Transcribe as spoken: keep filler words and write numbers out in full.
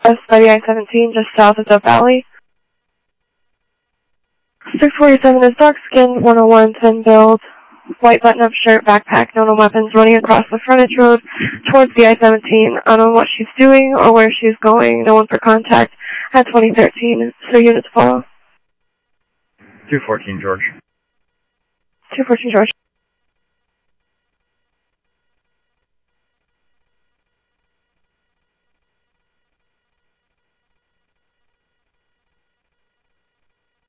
Northwest by the I seventeen, just south of Dove Valley. six forty-seven is dark-skinned, one oh one, thin build, white button-up shirt, backpack, no known weapons, running across the frontage road towards the I seventeen. Unknown what she's doing or where she's going. No one for contact at twenty thirteen. So units follow. two fourteen, George. two fourteen, George.